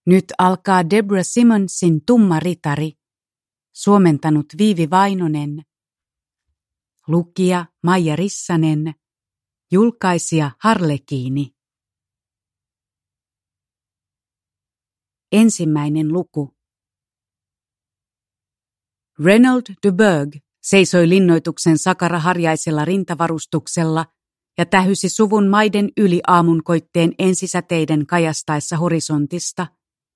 Nyt alkaa Deborah Simonsin Tumma ritari, suomentanut Viivi Vainonen, lukija Maija Rissanen, julkaisija Harlekiini. Ensimmäinen luku. Reynold de Burgh seisoi linnoituksen sakaraharjaisella rintavarustuksella ja tähysi suvun maiden yli aamunkoitteen ensisäteiden kajastaessa horisontista.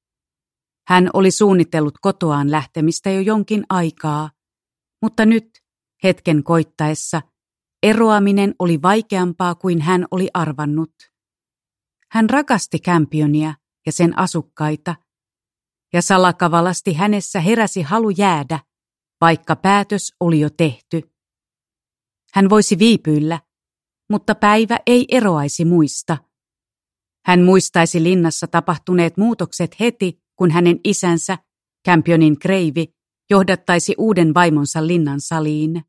Hän oli suunnitellut kotoaan lähtemistä jo jonkin aikaa, mutta nyt, hetken koittaessa, eroaminen oli vaikeampaa kuin hän oli arvannut. Hän rakasti Campionia ja sen asukkaita, ja salakavalasti hänessä heräsi halu jäädä, vaikka päätös oli jo tehty. Hän voisi viipyillä, mutta päivä ei eroaisi muista. Hän muistaisi linnassa tapahtuneet muutokset heti, kun hänen isänsä, Campionin kreivi, johdattaisi uuden vaimonsa linnan saliin.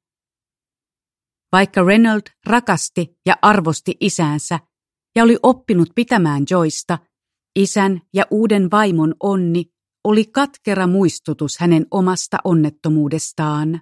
Vaikka Reynold rakasti ja arvosti isäänsä ja oli oppinut pitämään Joysta, isän ja uuden vaimon onni oli katkera muistutus hänen omasta onnettomuudestaan.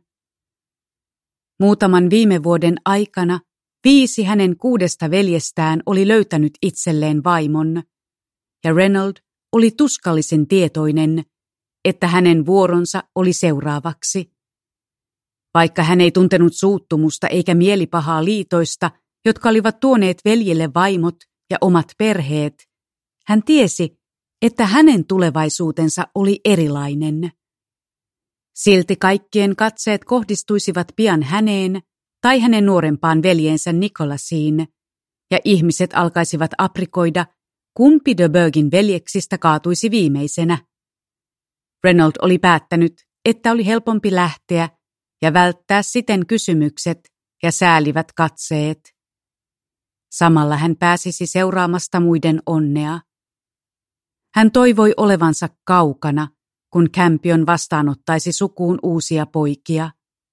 Muutaman viime vuoden aikana 5 hänen 6 veljestään oli löytänyt itselleen vaimon, ja Reynold oli tuskallisen tietoinen, että hänen vuoronsa oli seuraavaksi. Vaikka hän ei tuntenut suuttumusta eikä mielipahaa liitoista, jotka olivat tuoneet veljille vaimot ja omat perheet, hän tiesi, että hänen tulevaisuutensa oli erilainen. Silti kaikkien katseet kohdistuisivat pian häneen tai hänen nuorempaan veljensä Nicolasiin, ja ihmiset alkaisivat aprikoida, kumpi de Burghin veljeksistä kaatuisi viimeisenä. Reynold oli päättänyt, että oli helpompi lähteä ja välttää siten kysymykset ja säälivät katseet. Samalla hän pääsisi seuraamasta muiden onnea. Hän toivoi olevansa kaukana, kun Campion vastaanottaisi sukuun uusia poikia.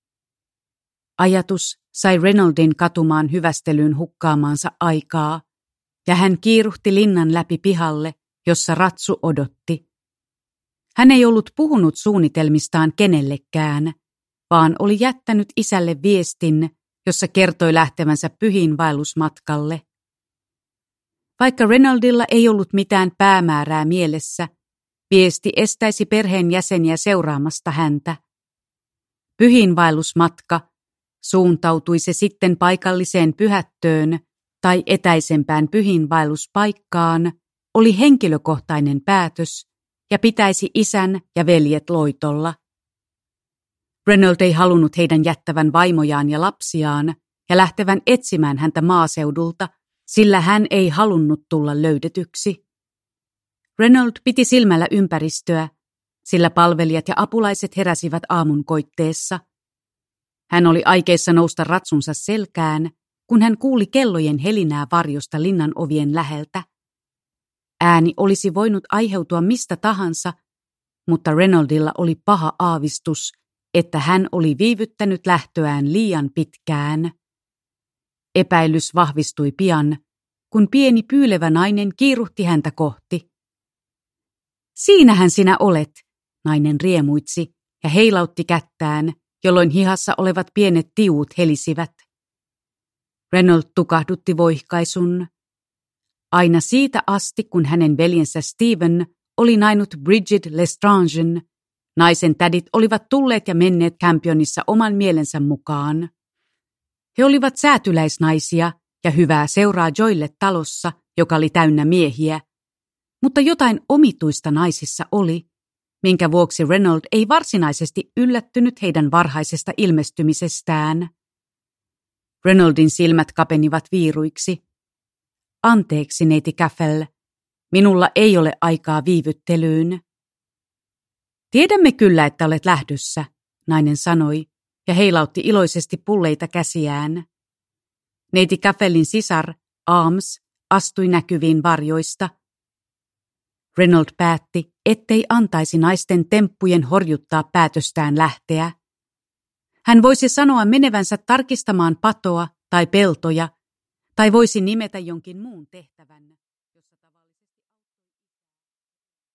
Ajatus sai Reynoldin katumaan hyvästelyyn hukkaamaansa aikaa, ja hän kiiruhti linnan läpi pihalle, jossa Ratsu odotti. Hän ei ollut puhunut suunnitelmistaan kenellekään, vaan oli jättänyt isälle viestin, jossa kertoi lähtevänsä pyhiinvaellusmatkalle. Vaikka Reynoldilla ei ollut mitään päämäärää mielessä, viesti estäisi perheenjäseniä seuraamasta häntä. Pyhiinvaellusmatka, suuntautui se sitten paikalliseen pyhättöön tai etäisempään pyhiinvaelluspaikkaan, oli henkilökohtainen päätös ja pitäisi isän ja veljet loitolla. Reynold ei halunnut heidän jättävän vaimojaan ja lapsiaan ja lähtevän etsimään häntä maaseudulta, sillä hän ei halunnut tulla löydetyksi. Reynold piti silmällä ympäristöä, sillä palvelijat ja apulaiset heräsivät aamunkoitteessa. Hän oli aikeissa nousta ratsunsa selkään, kun hän kuuli kellojen helinää varjosta linnan ovien läheltä. Ääni olisi voinut aiheutua mistä tahansa, mutta Reynoldilla oli paha aavistus, että hän oli viivyttänyt lähtöään liian pitkään. Epäilys vahvistui pian, kun pieni pyylevä nainen kiiruhti häntä kohti. "Siinähän sinä olet", nainen riemuitsi ja heilautti kättään, jolloin hihassa olevat pienet tiuut helisivät. Reynold tukahdutti voihkaisun. Aina siitä asti, kun hänen veljensä Stephen oli nainut Bridget Lestrangen, naisen tädit olivat tulleet ja menneet Campionissa oman mielensä mukaan. He olivat säätyläisnaisia ja hyvää seuraa Joylle talossa, joka oli täynnä miehiä, mutta jotain omituista naisissa oli, minkä vuoksi Reynold ei varsinaisesti yllättynyt heidän varhaisesta ilmestymisestään. Reynoldin silmät kapenivat viiruiksi. "Anteeksi, neiti Caffel, minulla ei ole aikaa viivyttelyyn." "Tiedämme kyllä, että olet lähdössä", nainen sanoi ja heilautti iloisesti pulleita käsiään. Neiti Caffelin sisar, Arms, astui näkyviin varjoista. Reynold päätti, ettei antaisi naisten temppujen horjuttaa päätöstään lähteä. Hän voisi sanoa menevänsä tarkistamaan patoa tai peltoja, tai voisi nimetä jonkin muun tehtävän.